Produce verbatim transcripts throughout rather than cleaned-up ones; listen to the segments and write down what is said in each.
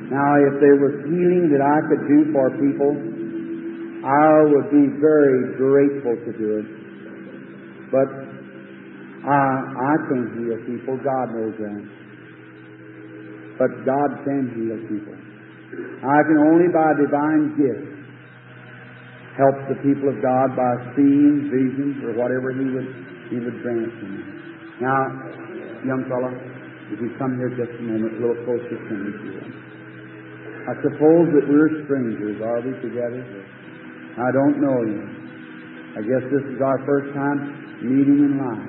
Now, if there was healing that I could do for people, I would be very grateful to do it. But I, I can't heal people. God knows that. But God can heal people. I can only by divine gift help the people of God by seeing visions or whatever He would He would grant to me. Now, young fellow, if you come here just a moment, a little closer to me, if you will. I suppose that we're strangers, are we, together? I don't know you. I guess this is our first time meeting in life.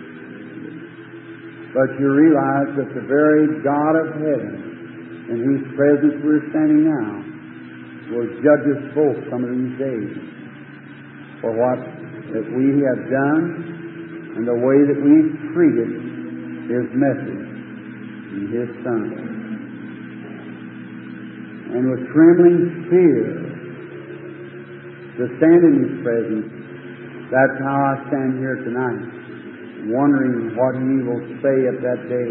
But you realize that the very God of heaven, in whose presence we're standing now, will judge us both some of these days for what that we have done and the way that we've treated His message and His Son. And with trembling fear to stand in His presence, that's how I stand here tonight, wondering what He will say at that day.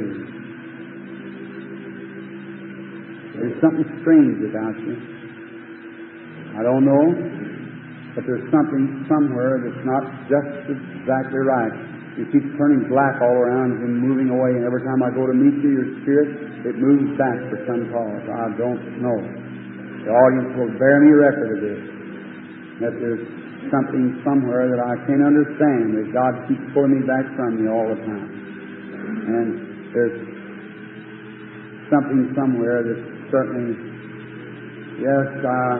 There's something strange about you. I don't know, but there's something somewhere that's not just exactly right. You keep turning black all around and moving away, and every time I go to meet you, your spirit, it moves back for some cause. I don't know. The audience will bear me record of this, that there's something somewhere that I can't understand, that God keeps pulling me back from you all the time. And there's something somewhere that's certainly, yes, uh,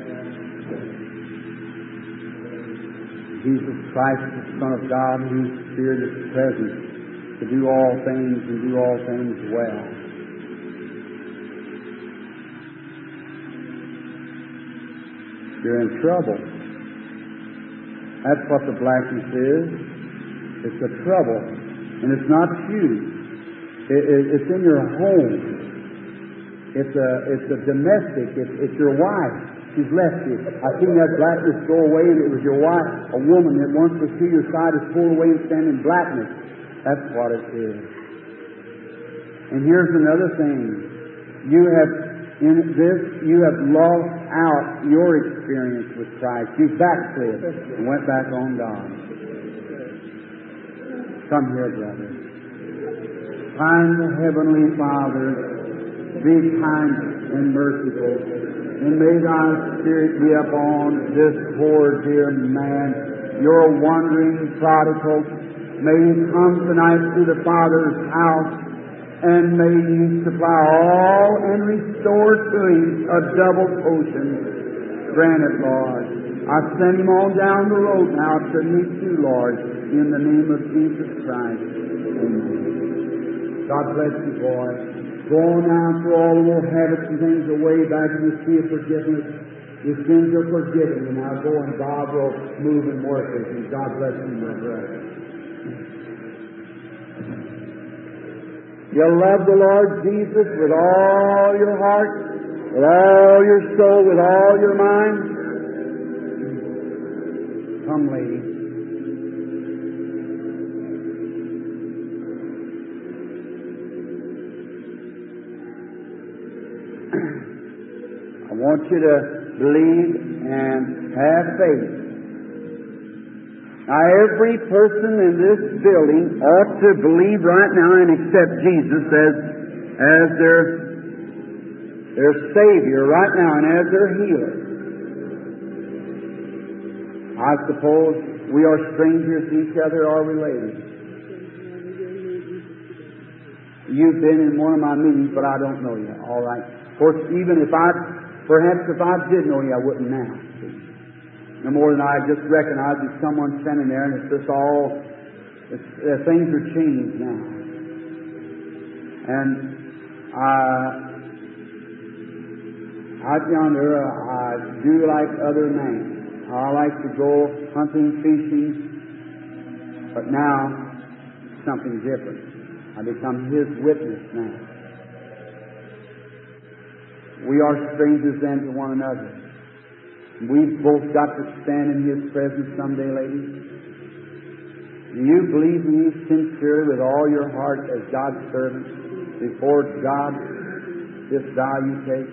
Jesus Christ, the Son of God, whose Spirit is present to do all things and do all things well. You're in trouble. That's what the blackness is. It's a trouble. And it's not you. It, it, it's in your home. It's a, it's a domestic. It's, it's your wife. She's left you. I seen that blackness go away, and it was your wife, a woman that once was to your side, is pulled away and stand in blackness. That's what it is. And here's another thing. You have, in this, you have lost out your experience with Christ. You backslid and went back on God. Come here, brother. Kind Heavenly Father, be kind and merciful. And may Thy Spirit be upon this poor dear man, your wandering prodigal. May he come tonight to the Father's house, and may you supply all and restore to him a double portion. Grant it, Lord. I send him on down the road now to meet you, Lord, in the name of Jesus Christ. Amen. God bless you, boy. Go on now, throw all the old habits and things away back in the sea of forgiveness. Your sins are forgiven, and now go and God will move and work with you. God bless you, my brother. You'll love the Lord Jesus with all your heart, with all your soul, with all your mind. Come, lady. I want you to believe and have faith. Now, every person in this building ought to believe right now and accept Jesus as, as their, their Savior right now and as their healer. I suppose we are strangers to each other or related. You've been in one of my meetings, but I don't know you. All right. Of course, even if I, perhaps if I did know you, I wouldn't now. No more than I just recognize that someone standing there, and it's just all, it's, uh, things are changed now. And uh, out yonder, uh, I do like other men. I like to go hunting, fishing, but now something different. I become His witness now. We are strangers then to one another. We've both got to stand in His presence someday, ladies. Do you believe me sincerely with all your heart as God's servant before God? this thou you take?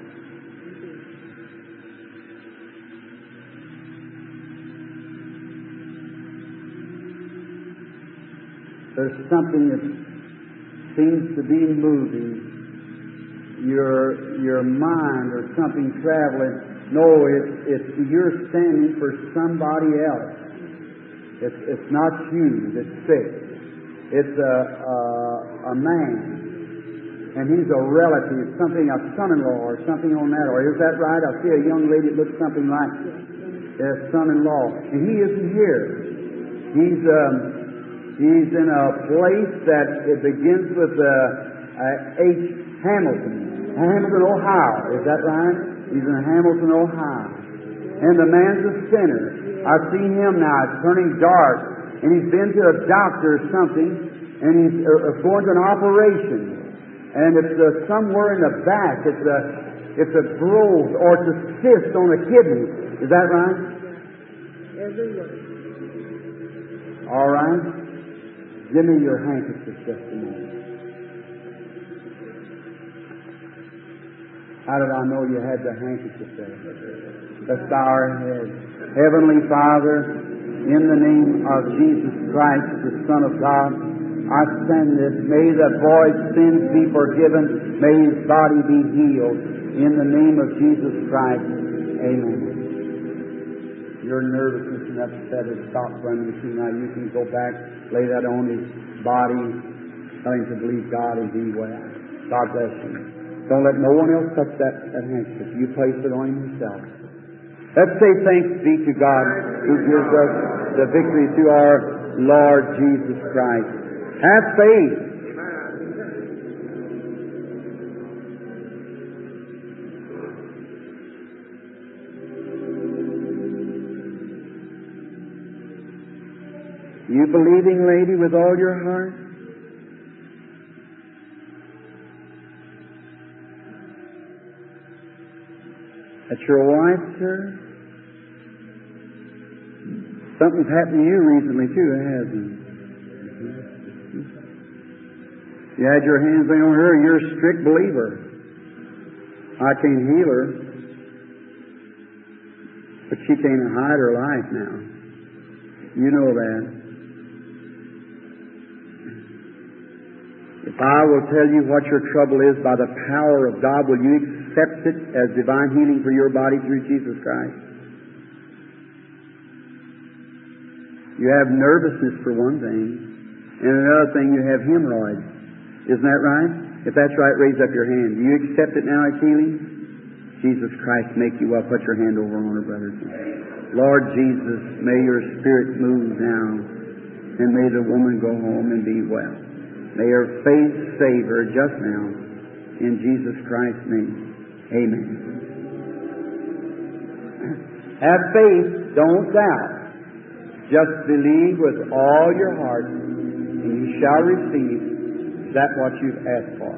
There's something that seems to be moving your your mind or something traveling. No, it's it's you're standing for somebody else. It's it's not you that's sick. It's a a, a man, and he's a relative, something a son-in-law or something on that order. Is that right? I see a young lady that looks something like their son-in-law, and he isn't here. He's um. He's in a place that it begins with uh, uh, H. Hamilton, Hamilton, Ohio. Is that right? He's in Hamilton, Ohio. And the man's a sinner. I've seen him now. It's turning dark. And he's been to a doctor or something, and he's uh, going to an operation. And it's uh, somewhere in the back. It's a, it's a growth or it's a cyst on a kidney. Is that right? Everywhere. All right. Give me your handkerchief just a moment. How did I know you had the handkerchief there? Let's bow our heads. Heavenly Father, in the name of Jesus Christ, the Son of God, I send this. May the boy's sins be forgiven. May his body be healed. In the name of Jesus Christ. Amen. Your nervousness and upset has stopped running through. Now you can go back, lay that on his body, tell him to believe God and be well. God bless you. Don't let no one else touch that, that handkerchief. You place it on him yourself. Let's say thanks be to God who gives us the victory through our Lord Jesus Christ. Have faith. You believing, lady, with all your heart? That's your wife, sir? Something's happened to you recently, too, hasn't it? You had your hands laid on her, you're a strict believer. I can't heal her, but she can't hide her life now. You know that. If I will tell you what your trouble is by the power of God, will you accept it as divine healing for your body through Jesus Christ? You have nervousness for one thing, and another thing, you have hemorrhoids. Isn't that right? If that's right, raise up your hand. Do you accept it now as healing? Jesus Christ make you well. Put your hand over on her, brothers. Lord Jesus, may your Spirit move now, and may the woman go home and be well. May her faith save her just now. In Jesus Christ's name. Amen. Have faith, don't doubt. Just believe with all your heart, and you shall receive that what you've asked for.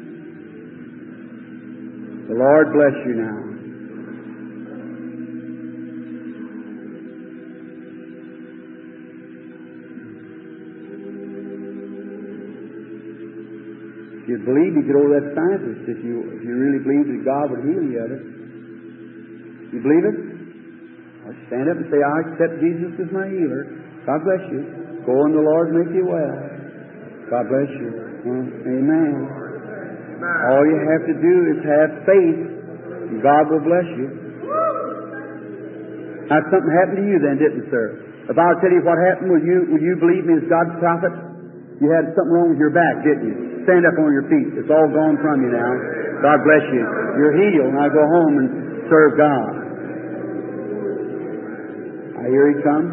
The Lord bless you now. If you believe, you get over that scientist. If you if you really believe that God would heal you of it, you believe it? Or stand up and say, "I accept Jesus as my healer." God bless you. Go and the Lord make you well. God bless you. Uh, amen. All you have to do is have faith, and God will bless you. Now, something happened to you then, didn't it, sir? If I'll tell you what happened, will you will you believe me as God's prophet? You had something wrong with your back, didn't you? Stand up on your feet. It's all gone from you now. God bless you. You're healed. Now go home and serve God. Now here he comes.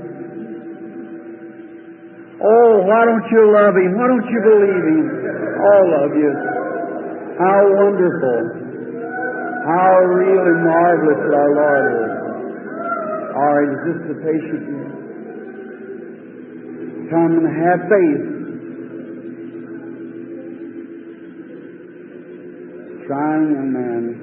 Oh, why don't you love him? Why don't you believe him? All of you. How wonderful. How real and marvelous our Lord is. All right, is this the patient? Come and have faith. Trying young man.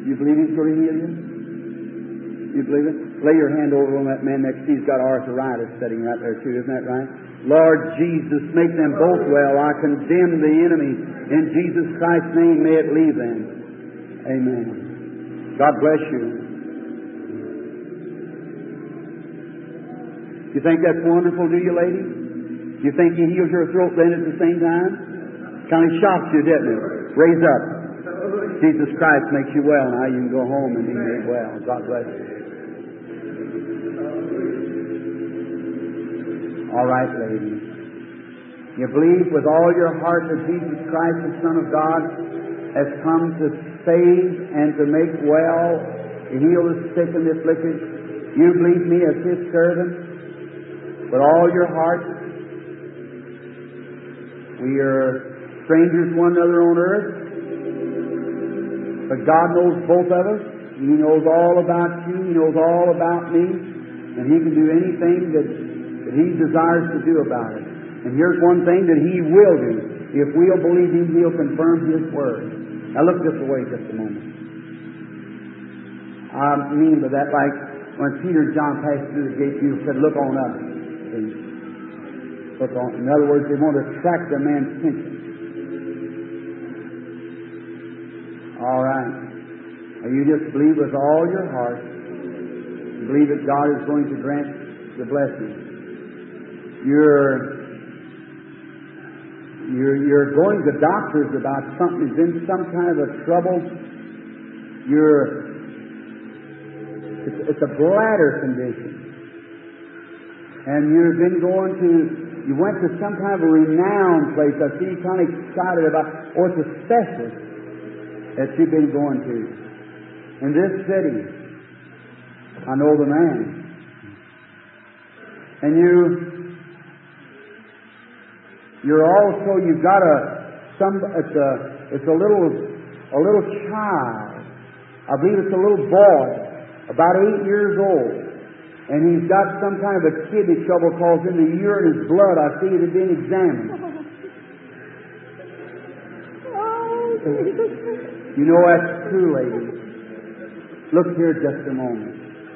You believe He's going to heal you? You believe it? Lay your hand over on that man next to you. He's got arthritis sitting right there too. Isn't that right? Lord Jesus, make them both well. I condemn the enemy. In Jesus Christ's name, may it leave them. Amen. God bless you. You think that's wonderful, do you, lady? You think He heals your throat then at the same time? Kind of shocked you, didn't it? Raise up. Jesus Christ makes you well. Now you can go home and be made well. God bless you. All right, ladies. You believe with all your heart that Jesus Christ, the Son of God, has come to save and to make well, to heal the sick and the afflicted. You believe me as His servant with all your heart. We are strangers one another on earth, but God knows both of us. He knows all about you. He knows all about me, and He can do anything that, that He desires to do about it. And here's one thing that He will do. If we'll believe Him, He'll confirm His word. Now look this way just a moment. I mean by that, like when Peter and John passed through the gate, Jesus said, "Look on up." See? Look on. In other words, they want to attract the man's attention. All right. Now you just believe with all your heart. You believe that God is going to grant the blessing. You're You're, you're going to doctors about something that's in some kind of a trouble. You're, it's, it's a bladder condition. And you've been going to, you went to some kind of a renowned place. I see you kind of excited about, or it's a specialist that you've been going to. In this city, I know the man. And you, You're also, you've got a, some, it's a, it's a little, a little child. I believe it's a little boy, about eight years old. And he's got some kind of a kidney trouble cause in the urine, his blood, I see it had been examined. You know that's true, lady. Look here just a moment.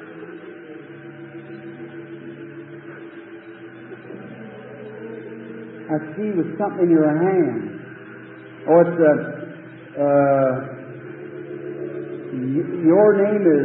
I see with something in your hand. Oh, it's a, uh, y- your name is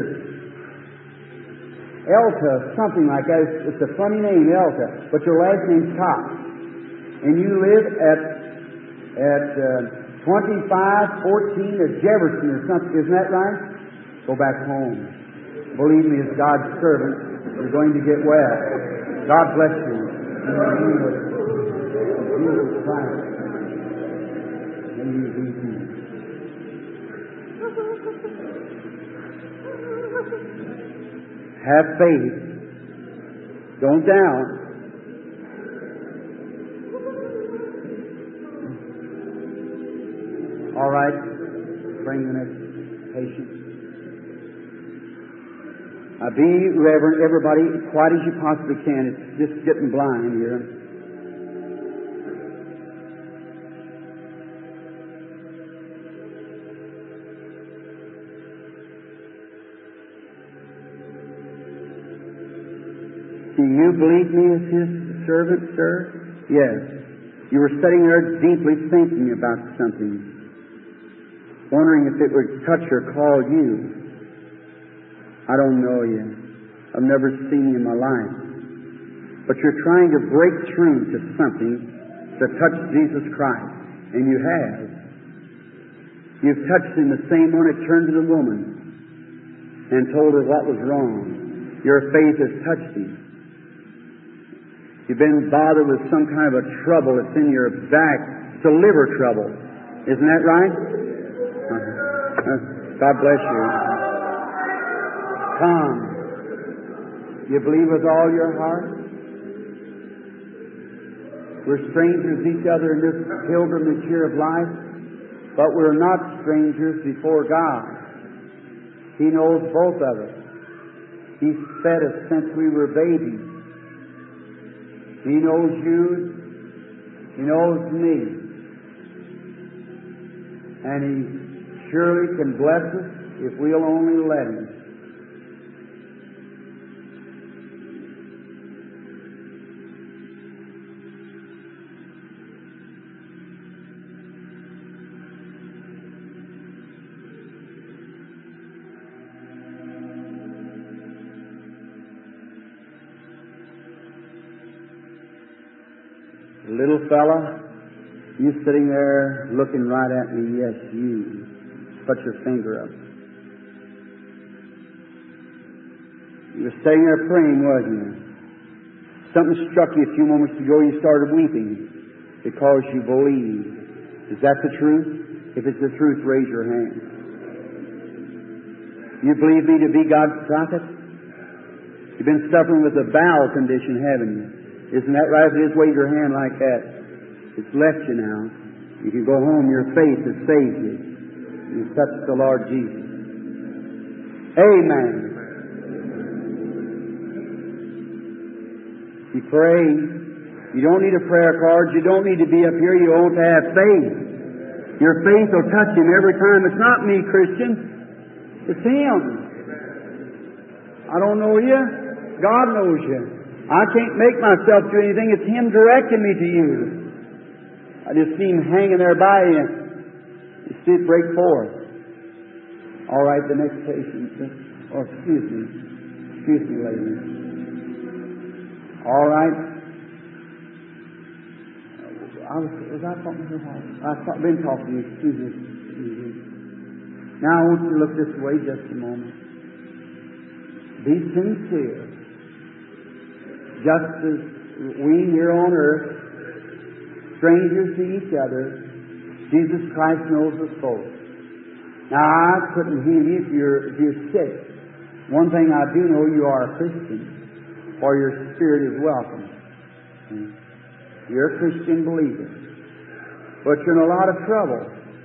Elta, something like that. It's, it's a funny name, Elta, but your last name's Cox. And you live at, at uh, twenty-five fourteen at Jefferson or something. Isn't that right? Go back home. Believe me, as God's servant, you're going to get well. God bless you. In the name of Jesus Christ. May you be healed. Have faith. Don't doubt. All right. Bring the next patient. Uh, be reverent, everybody, as quiet as you possibly can. It's just getting blind here. Do you believe me as His servant, sir? Yes. You were sitting there deeply thinking about something, wondering if it would touch or call you. I don't know you. I've never seen you in my life. But you're trying to break through to something to touch Jesus Christ. And you have. You've touched Him the same one that turned to the woman and told her what was wrong. Your faith has touched Him. You've been bothered with some kind of a trouble that's in your back. It's a liver trouble. Isn't that right? Uh-huh. God bless you. Come. You believe with all your heart? We're strangers to each other in this pilgrimage here of life, but we're not strangers before God. He knows both of us. He's fed us since we were babies. He knows you. He knows me. And He surely can bless us if we'll only let Him. Little fella, you sitting there looking right at me, yes, you. Put your finger up. You were sitting there praying, wasn't you? Something struck you a few moments ago, you started weeping because you believed. Is that the truth? If it's the truth, raise your hand. You believe me to be God's prophet? You've been suffering with a bowel condition, haven't you? Isn't that right? If it is, wave your hand like that. It's left you now. You can go home. Your faith has saved you. You touch the Lord Jesus. Amen. You pray. You don't need a prayer card. You don't need to be up here. You ought to have faith. Your faith will touch Him every time. It's not me, Christian. It's Him. I don't know you. God knows you. I can't make myself do anything. It's Him directing me to you. I just see Him hanging there by you. You see it break forth. All right, the next patient. Oh, excuse me. Excuse me, lady. All right. I was, was I talking to her? I've been talking to you. Excuse me. Excuse me. Now I want you to look this way just a moment. Be sincere. Just as we here on earth, strangers to each other, Jesus Christ knows us both. Now, I couldn't heal you if you're, if you're sick. One thing I do know, you are a Christian, for your spirit is welcome. You're a Christian believer. But you're in a lot of trouble.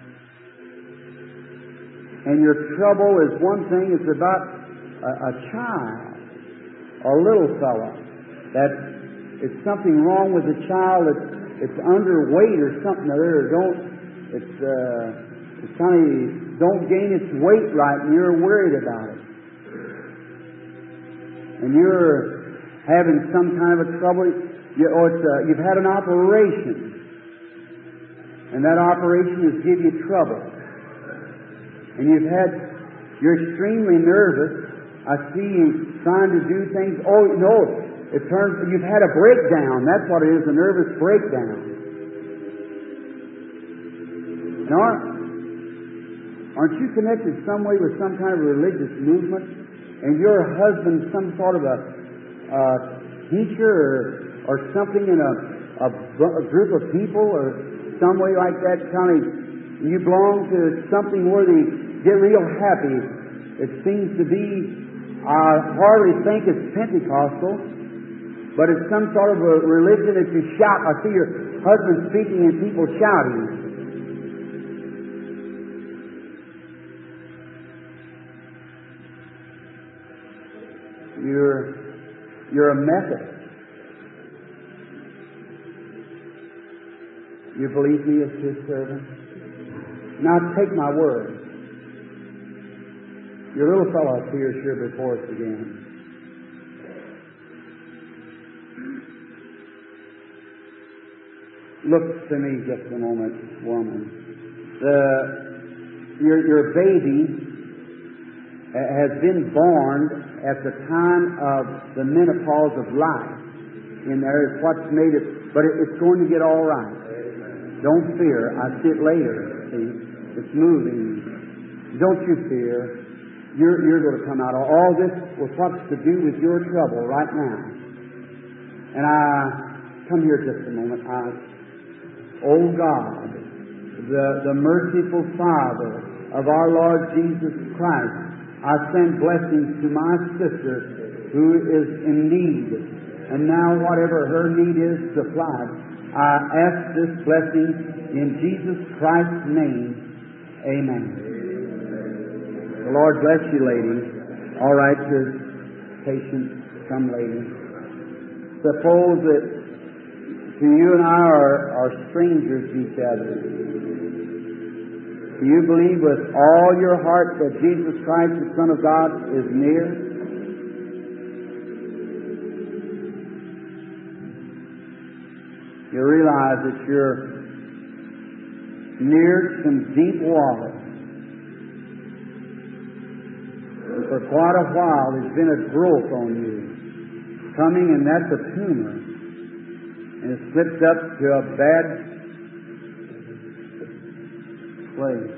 And your trouble is one thing, it's about a, a child, a little fella. That it's something wrong with the child. It's, it's underweight or something or other. Don't it's uh, it's kind of don't gain its weight right, and you're worried about it. And you're having some kind of a trouble. You, or it's, uh, you've had an operation, and that operation has given you trouble. And you've had you're extremely nervous. I see you trying to do things. Oh no. It turns, you've had a breakdown. That's what it is, a nervous breakdown. Now, aren't, aren't you connected some way with some kind of religious movement? And your husband some sort of a uh, teacher or, or something in a, a, a group of people or some way like that? Kind of, you belong to something where they get real happy. It seems to be, I hardly think it's Pentecostal. But it's some sort of a religion that you shout. I see your husband speaking and people shouting. You're, you're a Methodist. You believe me as His servant? Now take my word. Your little fellow up here is here before us again. Look to me just a moment, woman. The, your, your baby has been born at the time of the menopause of life. In there is what's made it, but it, it's going to get all right. Don't fear. I see it later. See, it's moving. Don't you fear. You're, you're going to come out of all this with what's to do with your trouble right now. And I come here just a moment. I. O God, the, the merciful Father of our Lord Jesus Christ, I send blessings to my sister who is in need. And now whatever her need is supplied, I ask this blessing in Jesus Christ's name. Amen. The Lord bless you, lady. All right, your patient, come, lady. Suppose that to you and I are, are strangers to each other. Do you believe with all your heart that Jesus Christ, the Son of God, is near? You realize that you're near some deep water. And for quite a while there's been a growth on you coming, and that's a tumor. And it slipped up to a bad place.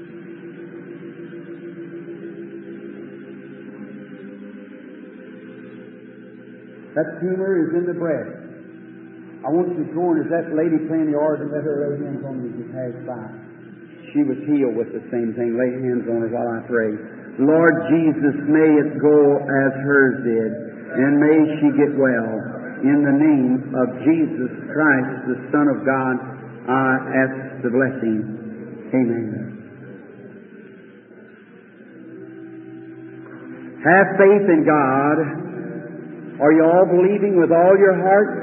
That tumor is in the breast. I want you to go and as that lady playing the organ, let her lay hands on you as you pass by. She was healed with the same thing. Lay hands on her while I pray. Lord Jesus, may it go as hers did, and may she get well. In the name of Jesus Christ, the Son of God, I ask the blessing. Amen. Have faith in God. Are you all believing with all your heart?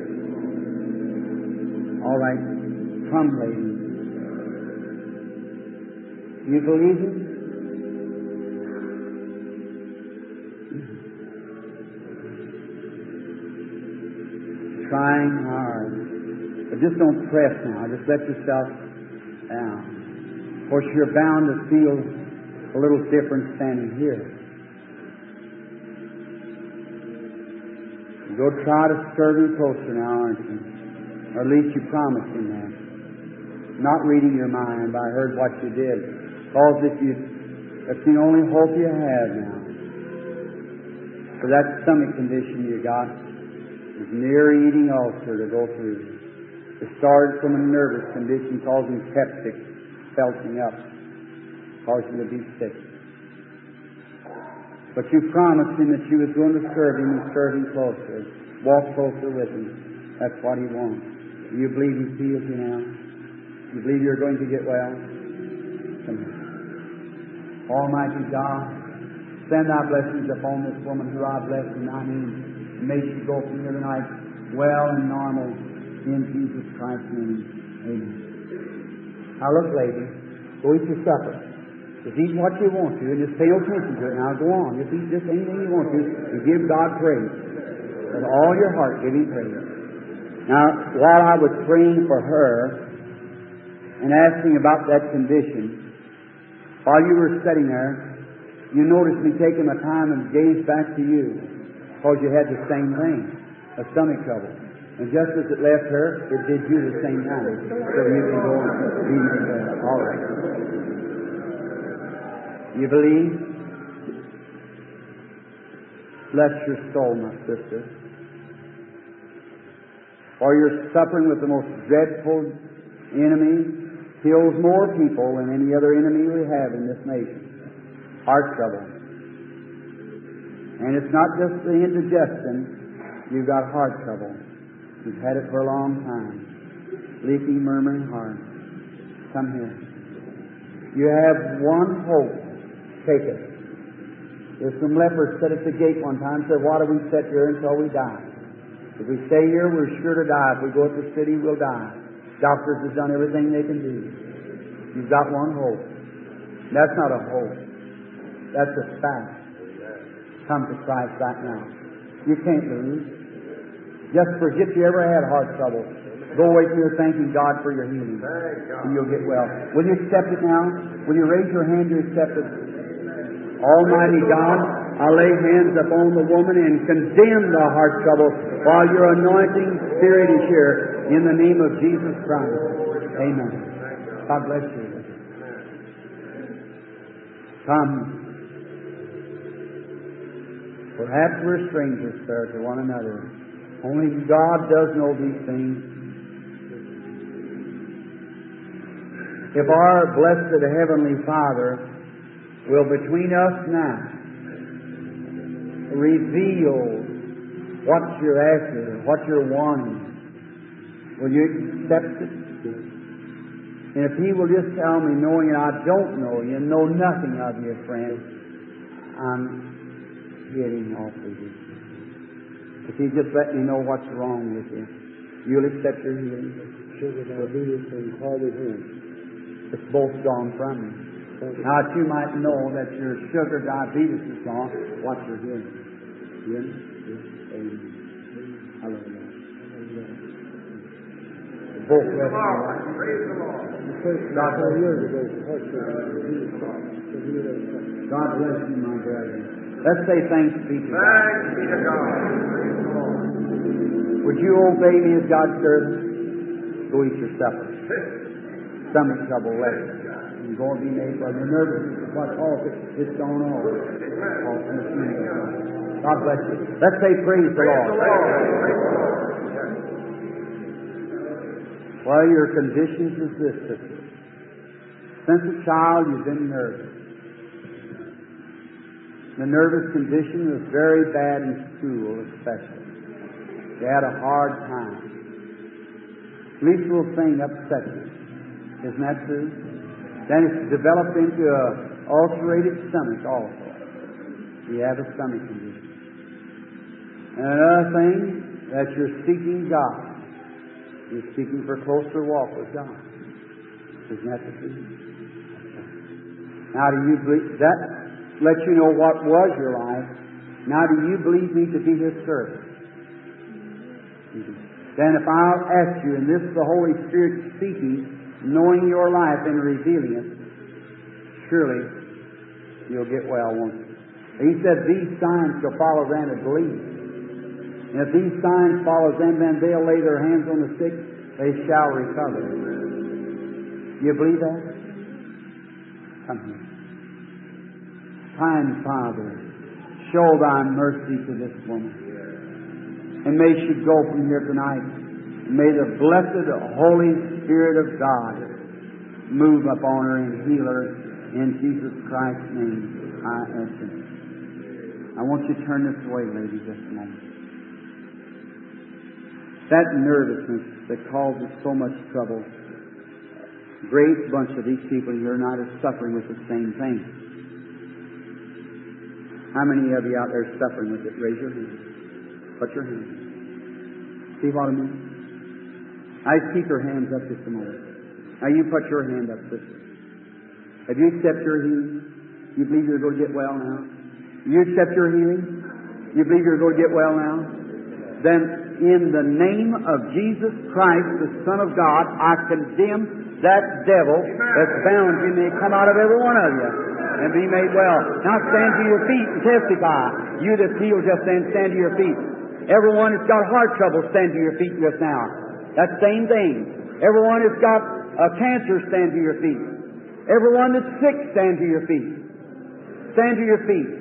All right. Come, lady. You believe Him? Trying hard. But just don't press now. Just let yourself down. Of course, you're bound to feel a little different standing here. Go try to serve Him closer now, aren't you? Or at least you promised Him that. Not reading your mind, but I heard what you did. Because if you, that's the only hope you have now. For that stomach condition you got is near eating ulcer to go through. It started from a nervous condition causing septic, belching up, causing you to be sick. But you promised Him that you was going to serve Him and serve Him closer. Walk closer with Him. That's what He wants. Do you believe He heals you now? Do you believe you're going to get well? Come here. Almighty God, send Thy blessings upon this woman who I bless in Thy name. May she go from here tonight well and normal in Jesus Christ's name. Amen. Now look, lady, go eat your supper. Just eat what you want to, and just pay no attention to it. Now go on. Just eat just anything you want to, and give God praise. With all your heart, give Him praise. Now, while I was praying for her and asking about that condition, while you were sitting there, you noticed me taking my time and gaze back to you, because you had the same thing, a stomach trouble. And just as it left her, it did you the same time. So you can go and be made well. All right. You believe? Bless your soul, my sister. For you're suffering with the most dreadful enemy, kills more people than any other enemy we have in this nation. Heart trouble. And it's not just the indigestion, you've got heart trouble. You've had it for a long time. Leaky, murmuring heart. Come here. You have one hope. Take it. There's some lepers sat at the gate one time and said, why do we sit here until we die? If we stay here, we're sure to die. If we go to the city, we'll die. Doctors have done everything they can do. You've got one hope. That's not a hope. That's a fact. Come to Christ right now. You can't lose. Just forget you ever had heart trouble. Go away from here thanking God for your healing. And you'll get well. Will you accept it now? Will you raise your hand to accept it? Almighty God, I lay hands upon the woman and condemn the heart trouble while your anointing Spirit is here in the name of Jesus Christ. Amen. God bless you. Come. Perhaps we're strangers, sir, to one another. Only God does know these things. If our blessed Heavenly Father will between us now reveal what you're after, what you're wanting, will you accept it? And if He will just tell me, knowing I don't know you, know nothing of you, friend, I'm getting off of you. If He just let me know what's wrong with you, you'll accept your healing. Sugar diabetes and heart disease. It's both gone from you. Now that you might know that your sugar diabetes is gone, watch your hearing. Hearing? Amen. Hallelujah. Both rest in life. Praise the Lord. God bless you, my brethren. Let's say thanks be to God. Thanks be to God. Praise the Lord. Would you obey me as God's servant? Go eat your supper. Stomach trouble, let it. You're going to be made by you're nervous. What all it's gone on. God bless you. Let's say praise the Lord. Well, your conditions is this, sister. Since a child, you've been nervous. The nervous condition was very bad in school, especially. You had a hard time. Least little thing upset you. Isn't that true? Then it's developed into an ulcerated stomach also. You have a stomach condition. And another thing, that you're seeking God. You're seeking for a closer walk with God. Isn't that the truth? Now do you believe, that lets you know what was your life. Now do you believe me to be His servant? Then if I'll ask you, and this is the Holy Spirit speaking, knowing your life and revealing it, surely you'll get well, won't you? He said, these signs shall follow them that believe. And if these signs follow them, then they'll lay their hands on the sick, they shall recover. You believe that? Come here. Kind Father, show Thy mercy to this woman. And may she go from here tonight. May the blessed Holy Spirit of God move upon her and heal her. In Jesus Christ's name, I ask it. I want you to turn this way, lady, just a moment. That nervousness that causes so much trouble, a great bunch of these people here tonight are suffering with the same thing. How many of you out there suffering with it? Raise your hand. Put your hand. See what I mean? I keep your hands up just a moment. Now you put your hand up, sister. Have you accepted your healing? You believe you're going to get well now? You accept your healing? You believe you're going to get well now? Then in the name of Jesus Christ, the Son of God, I condemn that devil that's bound you. May come out of every one of you and be made well. Now stand to your feet and testify. You that's healed just then, stand to your feet. Everyone that's got heart trouble, stand to your feet just now. That same thing. Everyone that's got uh, cancer, stand to your feet. Everyone that's sick, stand to your feet. Stand to your feet.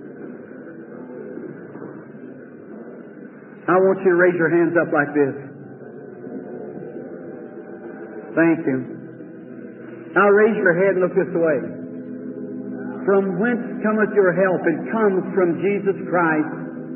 I want you to raise your hands up like this. Thank you. Now raise your head and look this way. From whence cometh your help? It comes from Jesus Christ.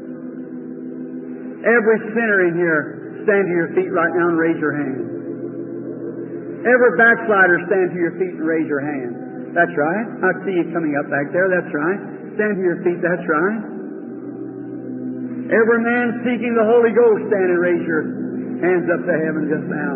Every sinner in here, stand to your feet right now and raise your hand. Every backslider, stand to your feet and raise your hand. That's right. I see you coming up back there. That's right. Stand to your feet. That's right. Every man seeking the Holy Ghost, stand and raise your hands up to heaven just now.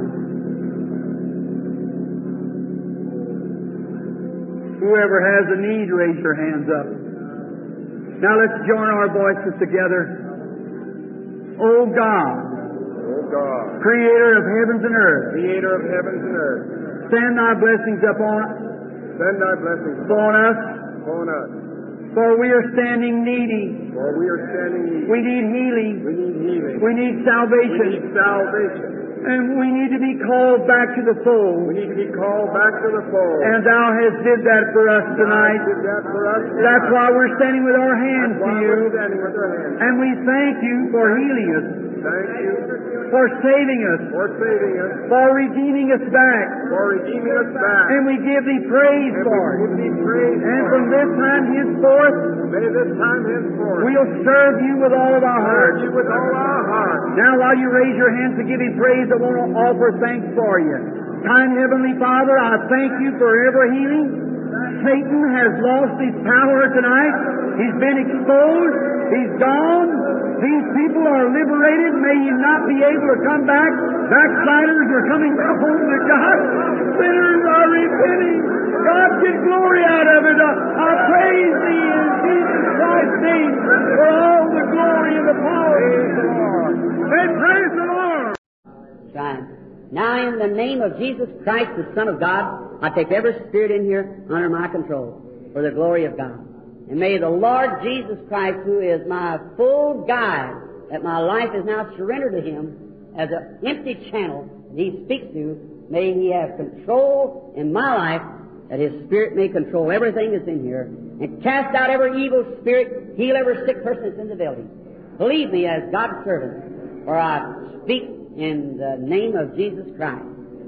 Whoever has a need, raise your hands up. Now let's join our voices together. O God, O God, Creator of heavens and earth, Creator of heavens and earth, send Thy blessings upon, send Thy blessings upon us, upon us. For we are standing needy. For we are standing needy. We need healing. We need healing. We need We salvation. need salvation. And we need to be called back to the fold. We need to be called back to the fold. And Thou hast did that for us tonight. God did that for us tonight. That's why we're standing with our hands That's to why You. we're standing with our hands. And we thank You for healing us, Thank You for saving us, for saving us, for redeeming us back. for redeeming us back. And we give Thee praise And for we it. give Thee praise And for from it. this time henceforth, May this time henceforth we'll serve You with all of our serve hearts. You with all our hearts. Now, while you raise your hands to give Him praise, I want to offer thanks for you. Kind Heavenly Father, I thank You for every healing. Satan has lost his power tonight. He's been exposed. He's gone. These people are liberated. May you not be able to come back. Backsliders are coming home to God. sinners are repenting. God get glory out of it. I praise Thee in Jesus Christ's name for all the glory and the power. Praise the Lord. Say, praise the Lord. Right. Now, in the name of Jesus Christ, the Son of God, I take every spirit in here under my control for the glory of God. And may the Lord Jesus Christ, who is my full guide, that my life is now surrendered to Him as an empty channel that He speaks to, may He have control in my life, that His Spirit may control everything that's in here, and cast out every evil spirit, heal every sick person that's in the building. Believe me as God's servant, for I speak in the name of Jesus Christ.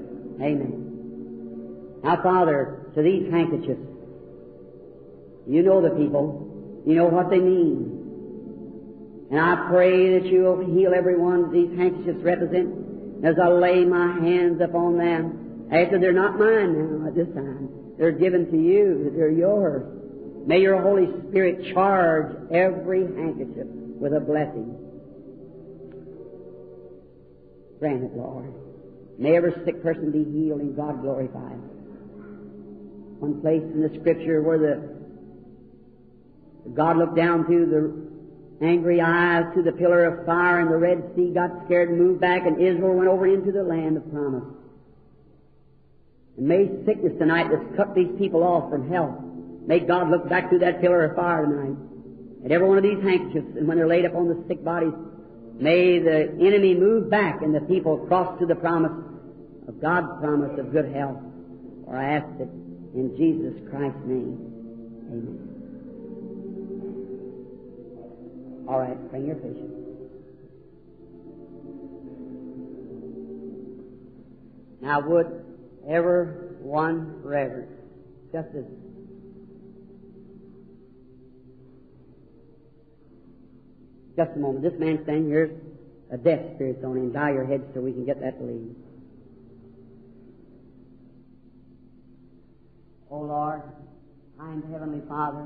Amen. Now, Father, to these handkerchiefs, you know the people. You know what they mean. And I pray that you will heal every one of these handkerchiefs represent as I lay my hands upon them. After they're not mine now at this time. They're given to you. They're yours. May your Holy Spirit charge every handkerchief with a blessing. Grant it, Lord. May every sick person be healed and God glorified. One place in the Scripture where the God looked down through the angry eyes to the pillar of fire, and the Red Sea got scared and moved back, and Israel went over into the land of promise. And may sickness tonight that's cut these people off from hell, may God look back through that pillar of fire tonight at every one of these handkerchiefs, and when they're laid upon the sick bodies, may the enemy move back and the people cross to the promise of God's promise of good health. For I ask it in Jesus Christ's name. Amen. All right, bring your patient. Now, would ever one reverend, just as just a moment, this man standing here's a death spirit on him. Bow your head so we can get that to leave. Oh Lord, kind Heavenly Father,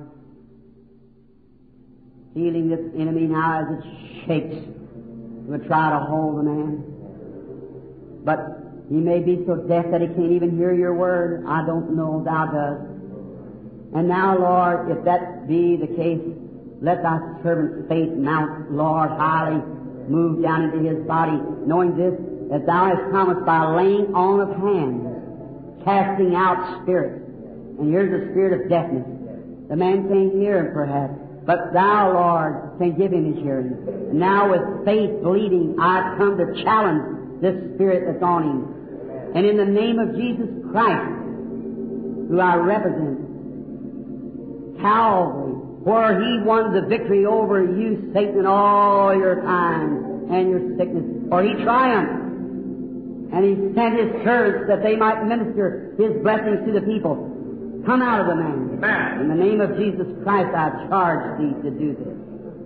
healing this enemy now as it shakes, would try to hold the man. But he may be so deaf that he can't even hear your word. I don't know, Thou dost. And now, Lord, if that be the case, let Thy servant's faith mount, Lord, highly, move down into his body, knowing this, that Thou hast promised by laying on of hands, casting out spirits. And here's the spirit of deafness. The man can't hear him, perhaps. But Thou, Lord, can give him his hearing. And now with faith bleeding, I come to challenge this spirit that's on him. And in the name of Jesus Christ, who I represent, Calvary, where He won the victory over you, Satan, and all your times and your sickness, for He triumphed. And He sent His servants that they might minister His blessings to the people. Come out of the man. Amen. In the name of Jesus Christ, I charge thee to do this.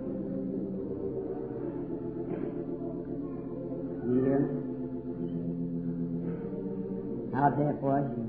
You hear me? How deaf was you?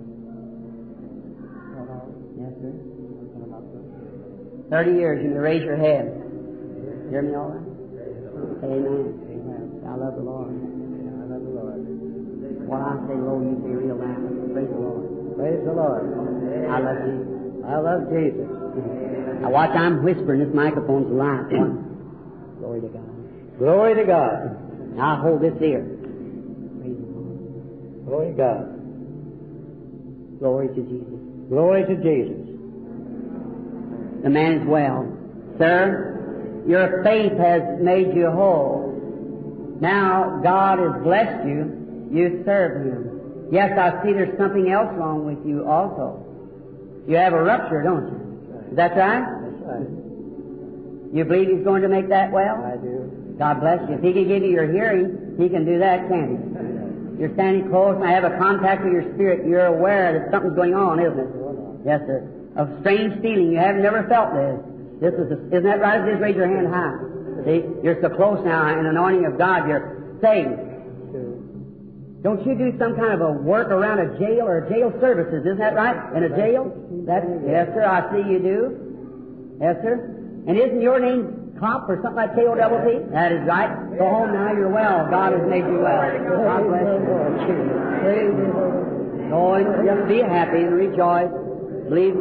Yes, sir. Thirty years, you may raise your head. Hear me all right? Amen. Amen. I love the Lord. I love the Lord. When I say low, you say real loud. Praise the Lord. Praise the Lord. I love Jesus. I love Jesus. Now watch, I'm whispering. This microphone's live. Glory to God. Glory to God. Now I hold this ear. Praise the Lord. Glory to God. Glory to Jesus. Glory to Jesus. The man is well. Sir, your faith has made you whole. Now God has blessed you. You serve Him. Yes, I see there's something else wrong with you also. You have a rupture, don't you? Is that right? That's right. You believe He's going to make that well? I do. God bless you. If He can give you your hearing, He can do that, can't He? You're standing close and I have a contact with your spirit. You're aware that something's going on, isn't it? Yes, sir. Of strange feeling. You have never felt this. This is, a, isn't that right? Just raise your hand high. See, you're so close now in the anointing of God. You're saved. Don't you do some kind of a work around a jail or jail services? Isn't that right? In a jail? That's, yes, sir. I see you do. Yes, sir. And isn't your name Cop or something like K O double P? That is right. Go home now. You're well. God has made you well. God bless you. Go and just be happy and rejoice. Believe.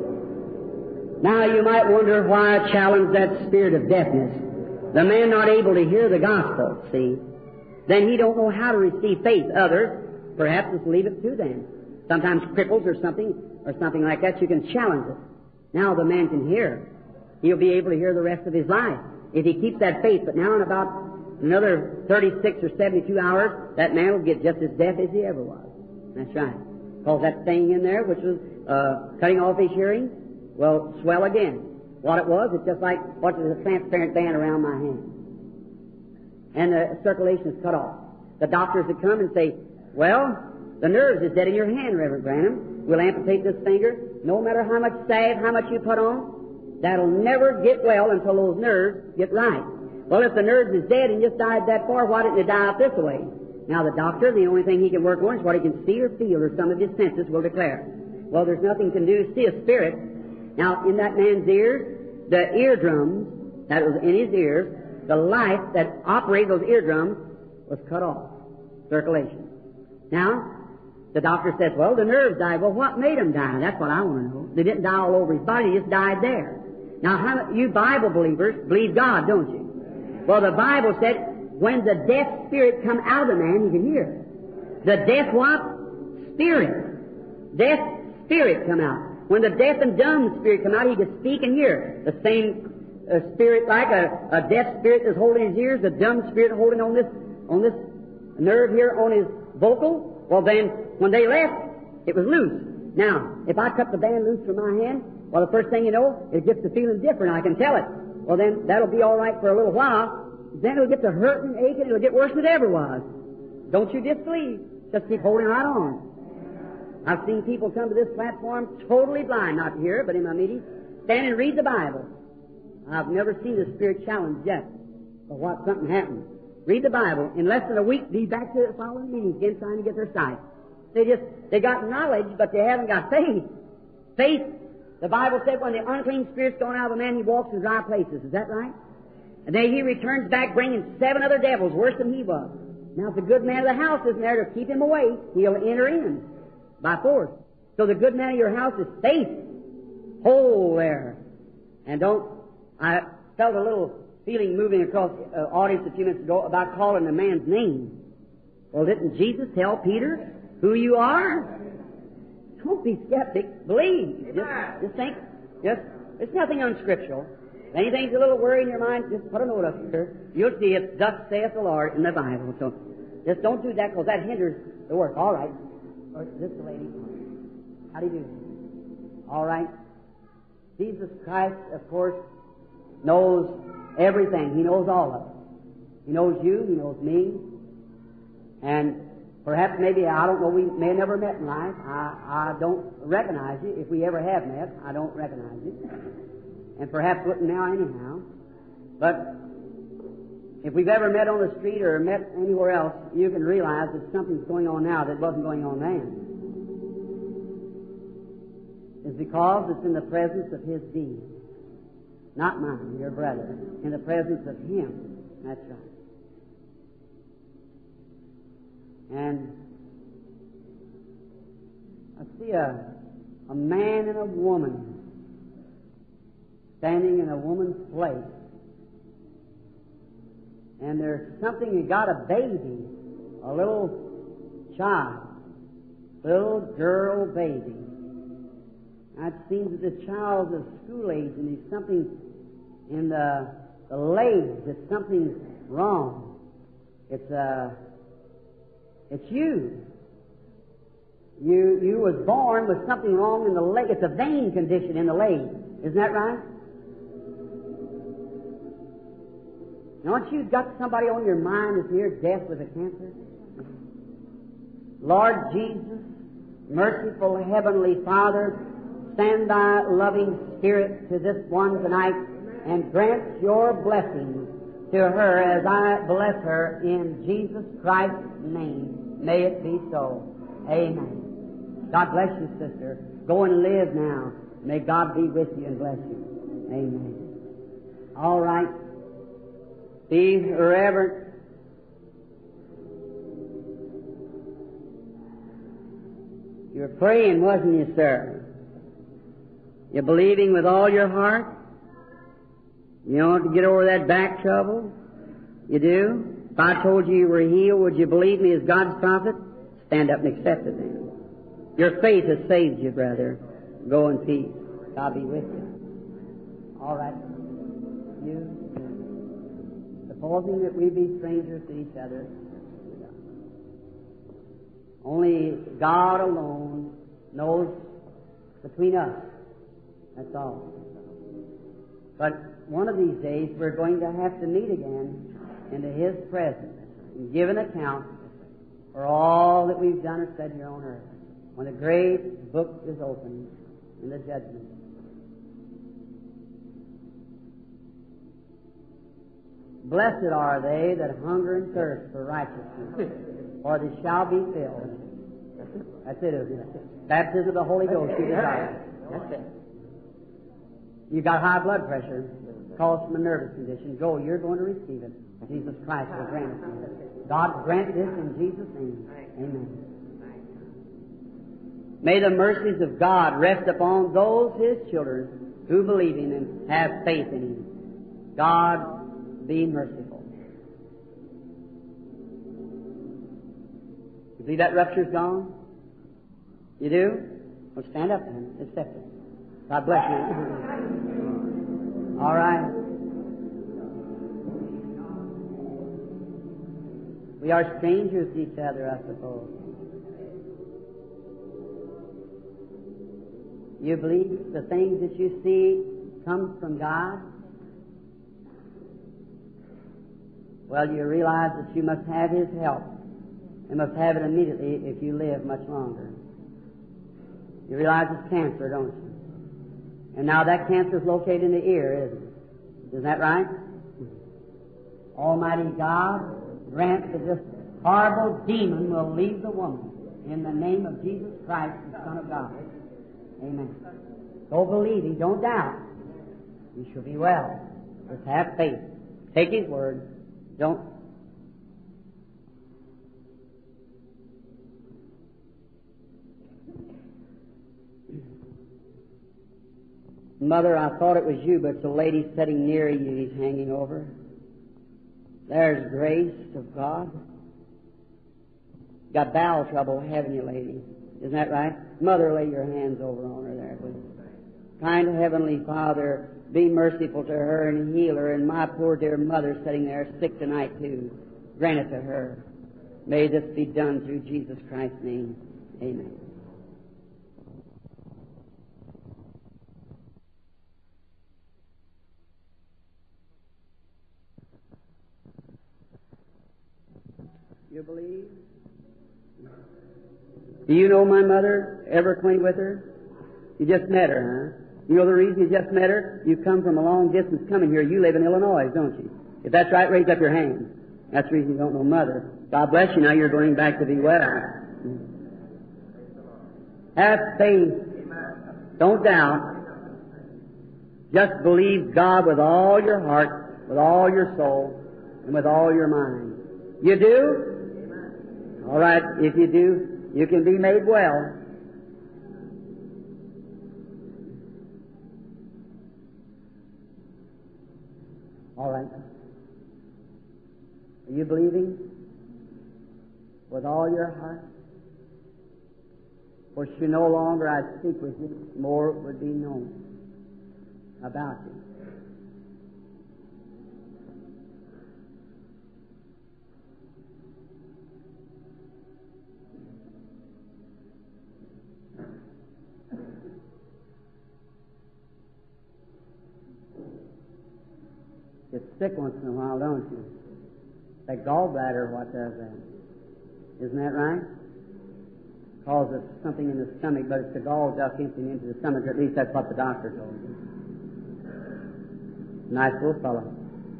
Now you might wonder why I challenge that spirit of deafness. The man not able to hear the gospel, see, then he don't know how to receive faith. Others, perhaps just leave it to them. Sometimes cripples or something, or something like that, you can challenge it. Now the man can hear. He'll be able to hear the rest of his life if he keeps that faith. But now in about another thirty-six or seventy-two hours, that man will get just as deaf as he ever was. That's right. Because that thing in there, which was uh, cutting off his hearing, will swell again. What it was, it's just like what is a transparent band around my hand. And the circulation is cut off. The doctors would come and say, well, the nerves is dead in your hand, Reverend Branham. We'll amputate this finger. No matter how much salve, how much you put on, that'll never get well until those nerves get right. Well, if the nerves is dead and just died that far, why didn't it die out this way? Now, the doctor, the only thing he can work on is what he can see or feel, or some of his senses will declare. Well, there's nothing can do to see a spirit. Now, in that man's ears, the eardrums that was in his ears, the life that operated those eardrums was cut off. Circulation. Now, the doctor says, well, the nerves died. Well, what made them die? That's what I want to know. They didn't die all over his body. They just died there. Now, how, you Bible believers believe God, don't you? Well, the Bible said, when the deaf spirit come out of the man, he can hear. The deaf what? Spirit. Deaf spirit come out. When the deaf and dumb spirit come out, he can speak and hear. The same uh, spirit, like a, a deaf spirit is holding his ears, the dumb spirit holding on this on this nerve here on his vocal. Well, then, when they left, it was loose. Now, if I cut the band loose from my hand, well, the first thing you know, it gets to feeling different. I can tell it. Well, then, that'll be all right for a little while. Then it'll get to hurting, aching. It'll get worse than it ever was. Don't you disbelieve. Just keep holding right on. I've seen people come to this platform totally blind, not here, but in my meetings, stand and read the Bible. I've never seen the Spirit challenged yet. But what, something happened. Read the Bible. In less than a week, be back to the following meetings again trying to get their sight. They just, they got knowledge, but they haven't got faith. Faith, the Bible said when the unclean spirit's gone out of a man, he walks in dry places. Is that right? And then he returns back bringing seven other devils worse than he was. Now, if the good man of the house isn't there to keep him away, he'll enter in by force. So the good man of your house is faith. Hold there. And don't, I felt a little feeling moving across the uh, audience a few minutes ago about calling the man's name. Well, didn't Jesus tell Peter who you are? Don't be skeptic. Believe. Just, just think. Just, it's nothing unscriptural. If anything's a little worry in your mind, just put a note up here. You'll see it. Thus saith the Lord in the Bible. So just don't do that because that hinders the work. All right. This is the lady. How do you do? All right. Jesus Christ, of course, knows everything. He knows all of it. He knows you. He knows me. And perhaps maybe, I don't know, we may have never met in life. I, I don't recognize you. If we ever have met, I don't recognize you. And perhaps wouldn't now anyhow. But if we've ever met on the street or met anywhere else, you can realize that something's going on now that wasn't going on then. It's because it's in the presence of His deed. Not mine, your brother. In the presence of Him. That's right. And I see a, a man and a woman standing in a woman's place. And there's something, you got a baby, a little child, little girl baby. Now it seems that this child's of school age and there's something in the, the legs, there's something wrong. It's uh, it's you. You you was born with something wrong in the leg. It's a vein condition in the leg. Isn't that right? Now, aren't you got somebody on your mind that's near death with a cancer? Lord Jesus, merciful Heavenly Father, send Thy loving Spirit to this one tonight and grant Your blessings to her as I bless her in Jesus Christ's name. May it be so. Amen. God bless you, sister. Go and live now. May God be with you and bless you. Amen. All right. Be reverent. You're praying, wasn't you, sir? You're believing with all your heart? You want to get over that back trouble? You do? If I told you you were healed, would you believe me as God's prophet? Stand up and accept it then. Your faith has saved you, brother. Go in peace. God be with you. All right. You, supposing that we be strangers to each other, only God alone knows between us. That's all. But one of these days we're going to have to meet again into His presence and give an account for all that we've done or said here on earth when the great book is opened in the judgment. Blessed are they that hunger and thirst for righteousness, for they shall be filled. That's it, isn't it? Baptism of the Holy Ghost, you desire. That's it. You got high blood pressure, caused from a nervous condition. Go, you're going to receive it. Jesus Christ will grant it to you. God grant this in Jesus' name. Amen. May the mercies of God rest upon those His children who believe in Him, have faith in Him. God be merciful. You believe that rupture's gone? You do? Well, stand up then. Accept it. God bless you. All right. We are strangers to each other, I suppose. You believe the things that you see come from God? Well, you realize that you must have His help and must have it immediately if you live much longer. You realize it's cancer, don't you? And now that cancer is located in the ear, isn't it? Isn't that right? Almighty God, grant that this horrible demon will leave the woman in the name of Jesus Christ, the Son of God. Amen. Don't believe Him. Don't doubt. You shall be well. Just have faith. Take His word. Don't. Mother, I thought it was you, but it's a lady sitting near you He's hanging over. There's grace of God. Got bowel trouble, haven't you, lady? Isn't that right? Mother, lay your hands over on her there, please. Kind Heavenly Father, be merciful to her and heal her, and my poor dear mother sitting there sick tonight too. Grant it to her. May this be done through Jesus Christ's name. Amen. You believe? Do you know my mother? Ever acquainted with her? You just met her, huh? You know the reason you just met her? You come from a long distance coming here. You live in Illinois, don't you? If that's right, raise up your hand. That's the reason you don't know Mother. God bless you. Now you're going back to be well. Have faith. Don't doubt. Just believe God with all your heart, with all your soul, and with all your mind. You do? All right. If you do, you can be made well. All right. Are you believing with all your heart? For she no longer I speak with you, more would be known about you. Get sick once in a while, don't you? That gallbladder, what does that? Isn't that right? Causes something in the stomach, but it's the gall duct emptying into the stomach. At least that's what the doctor told me. Nice little fellow.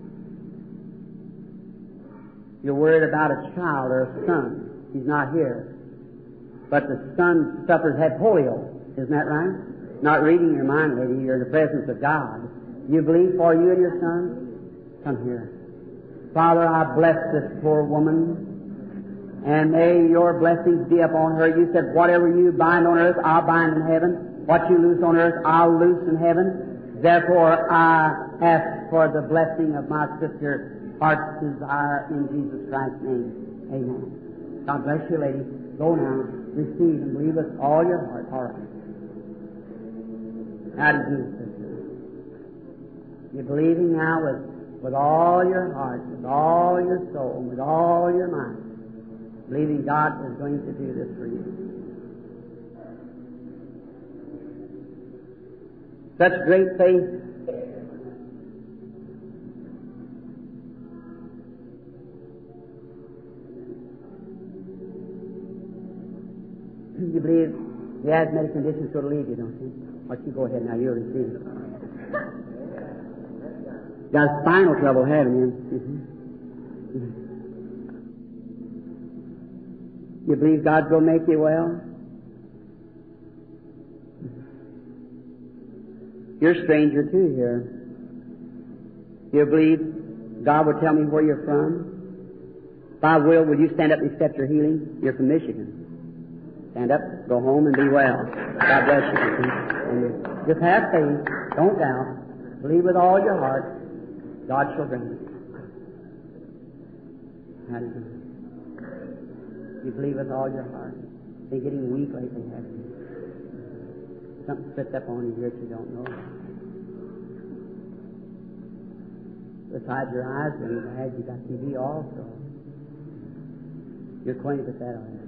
You're worried about a child or a son. He's not here. But the son suffers, had polio. Isn't that right? Not reading your mind, lady. You're in the presence of God. You believe for you and your son? Come here. Father, I bless this poor woman. And may your blessings be upon her. You said, whatever you bind on earth, I'll bind in heaven. What you loose on earth, I'll loose in heaven. Therefore, I ask for the blessing of my sister, heart's desire, in Jesus Christ's name. Amen. God bless you, lady. Go now. Receive and believe with all your heart. All right. How do you do, sister? You're believing now with, with all your heart, with all your soul, with all your mind. Believing God is going to do this for you. Such great faith. You believe the asthmatic condition is going to leave you, don't you? Why don't you go ahead now, you'll receive it. Got spinal trouble, haven't you? Mm-hmm. You believe God's going to make you well? You're a stranger too here. You believe God will tell me where you're from? If I will, will you stand up and accept your healing? You're from Michigan. Stand up, go home, and be well. God bless you. And just have faith. Don't doubt. Believe with all your heart. God shall grant it. How do you do? You believe with all your heart. They're getting weak lately, haven't you? Something slipped up on you here that you don't know. Besides your eyes being bad, you got T B also. You're acquainted with that already.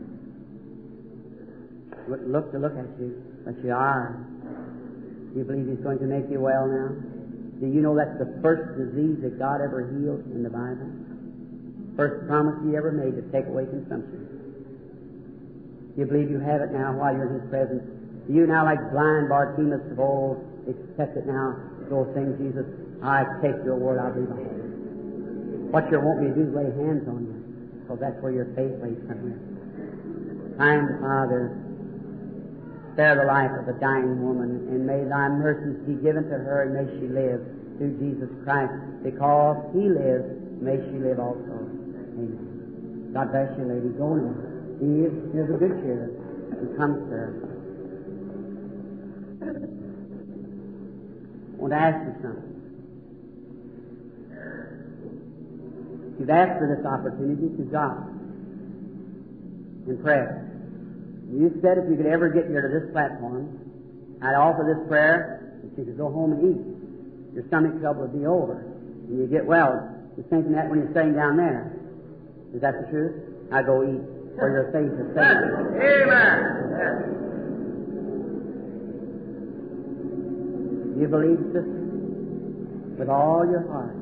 Look to look at you, but you are. Do you believe He's going to make you well now? Do you know that's the first disease that God ever healed in the Bible? First promise He ever made to take away consumption. Do you believe you have it now while you're in His presence? Do you now, like blind Bartimaeus of old, accept it now? Those things, Jesus, I take your word, I'll be behind. What you want me to do is lay hands on you, because that's where your faith lays somewhere. Kind Father, spare the life of the dying woman, and may thy mercies be given to her, and may she live through Jesus Christ. Because He lives, may she live also. Amen. God bless you, lady. Go now. Eve, here's a good chair. And come, sir. I want to ask you something. You've asked for this opportunity to God in prayer. You said if you could ever get here to this platform, I'd offer this prayer that you could go home and eat. Your stomach trouble would be over. And you get well. You're thinking that when you're sitting down there. Is that the truth? I go eat for your faith is saved. Amen. You believe, sister? With all your heart.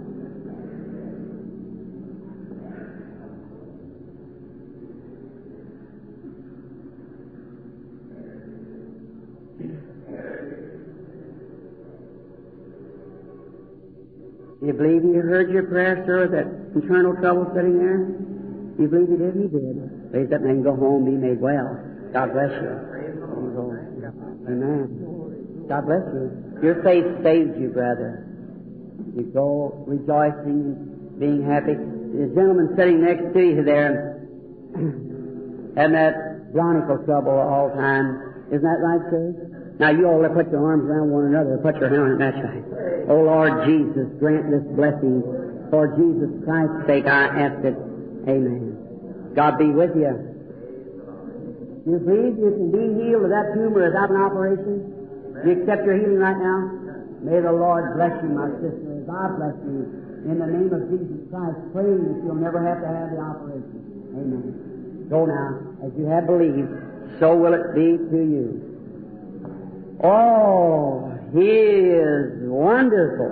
You believe He heard your prayer, sir, with that internal trouble sitting there? You believe He did? He did. Raise up and go home, be made well. God bless you. Amen. God bless you. Your faith saves you, brother. You go rejoicing and being happy. The gentleman sitting next to you there having that bronchial trouble all the time. Isn't that right, sir? Now you all put your arms around one another. Put your hand on it. That's right. Oh, Lord Jesus, grant this blessing. For Jesus Christ's sake, I ask it. Amen. God be with you. You believe you can be healed of that tumor without an operation? You accept your healing right now? May the Lord bless you, my sister, as I bless you. In the name of Jesus Christ, praying that you'll never have to have the operation. Amen. Go now. As you have believed, so will it be to you. Oh, He is wonderful.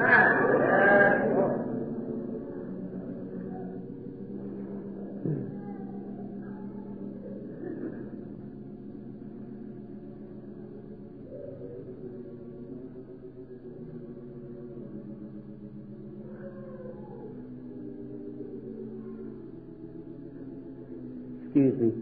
Excuse me.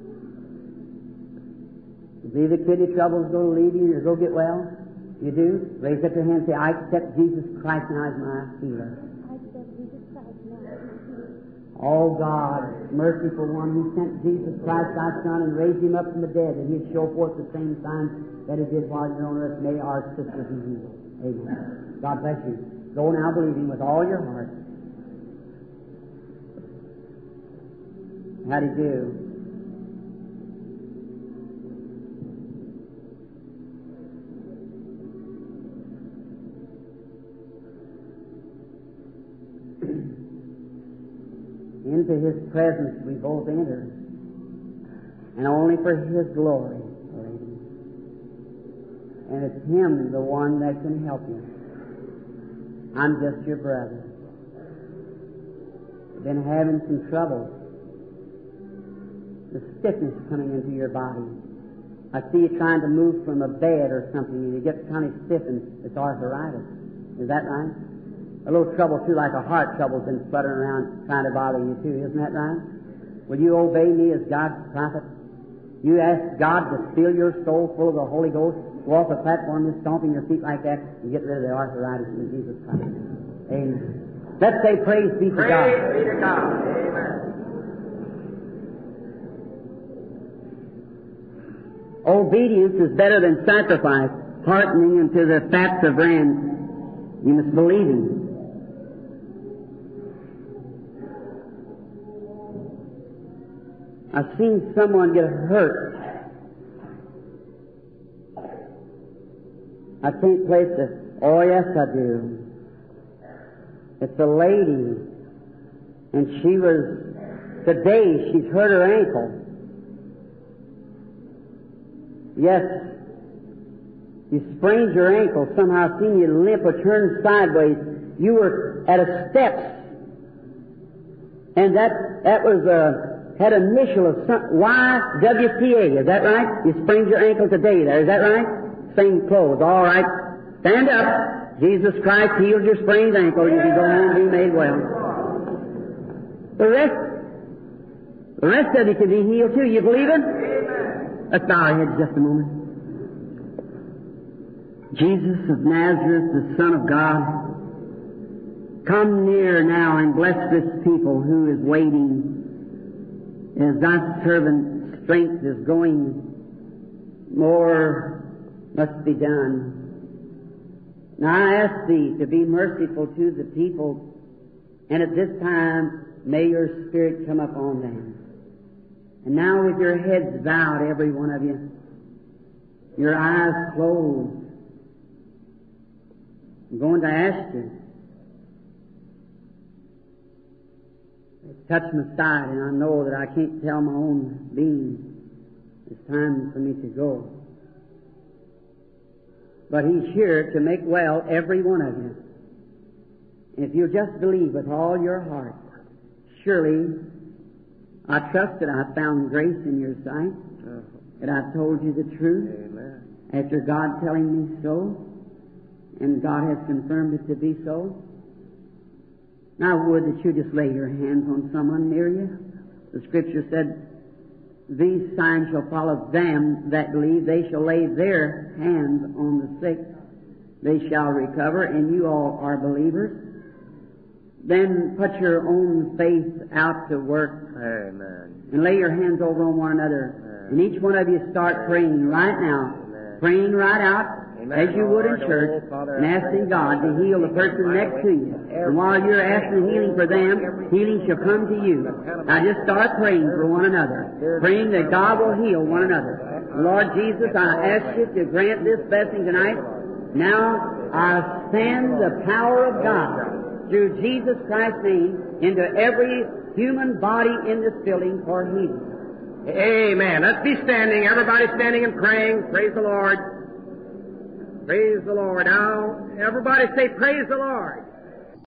You believe the kidney trouble is going to leave you and you'll go get well? You do? Raise up your hand and say, I accept Jesus Christ now as my healer. I accept Jesus Christ now as my healer. Oh God, merciful one who sent Jesus Christ thy Son and raised him up from the dead, that he'd show forth the same signs that he did while you're on earth. May our sisters be healed. Amen. God bless you. Go now believing with all your heart. How do you do? Into His presence we both enter, and only for His glory, lady. And it's Him, the one that can help you. I'm just your brother. Been having some trouble. The stiffness coming into your body. I see you trying to move from a bed or something, and you get kind of stiff, and it's arthritis. Is that right? A little trouble, too, like a heart trouble's been fluttering around trying to bother you, too. Isn't that right? Will you obey me as God's prophet? You ask God to fill your soul full of the Holy Ghost, go off the platform and stomping your feet like that, and get rid of the arthritis in Jesus Christ. Amen. Let's say praise be to Praise God. be to God. Amen. Obedience is better than sacrifice, hearkening unto the fats of rams. You must believe Him. I've seen someone get hurt. I can't place it. Oh, yes, I do. It's a lady, and she was, today, she's hurt her ankle. Yes, you sprained your ankle. Somehow seen you limp or turn sideways. You were at a steps, and that that was a had an initial of some, Y W P A. Is that right? You sprained your ankle today. There, is that right? Same clothes. All right. Stand up. Jesus Christ healed your sprained ankle. You can go home and be made well. The rest, the rest of you can be healed too. You believe it? Let's bow our heads just a moment. Jesus of Nazareth, the Son of God, come near now and bless this people who is waiting as thy servant's strength is going. More must be done. Now I ask Thee to be merciful to the people, and at this time may Your Spirit come upon them. And now with your heads bowed, every one of you, your eyes closed, I'm going to ask you, touch my side, and I know that I can't tell my own being. It's time for me to go. But He's here to make well every one of you. And if you just believe with all your heart, surely I trust that I found grace in your sight, that I've told you the truth, Amen. After God telling me so, and God has confirmed it to be so. Now I would that you just lay your hands on someone near you. The Scripture said, these signs shall follow them that believe. They shall lay their hands on the sick. They shall recover, and you all are believers. Then put your own faith out to work. Amen. And lay your hands over on one another. Amen. And each one of you start praying right now. Amen. Praying right out. Amen. As you would in Lord, church, oh, Father, and asking God to heal the person next to you. And while you're asking healing for them, healing shall come to you. Now just start praying for one another, praying that God will heal one another. Lord Jesus, I ask you to grant this blessing tonight. Now I send the power of God through Jesus Christ's name into every human body in this building for healing. Amen. Let's be standing. Everybody standing and praying. Praise the Lord. Praise the Lord. Now, everybody say, praise the Lord.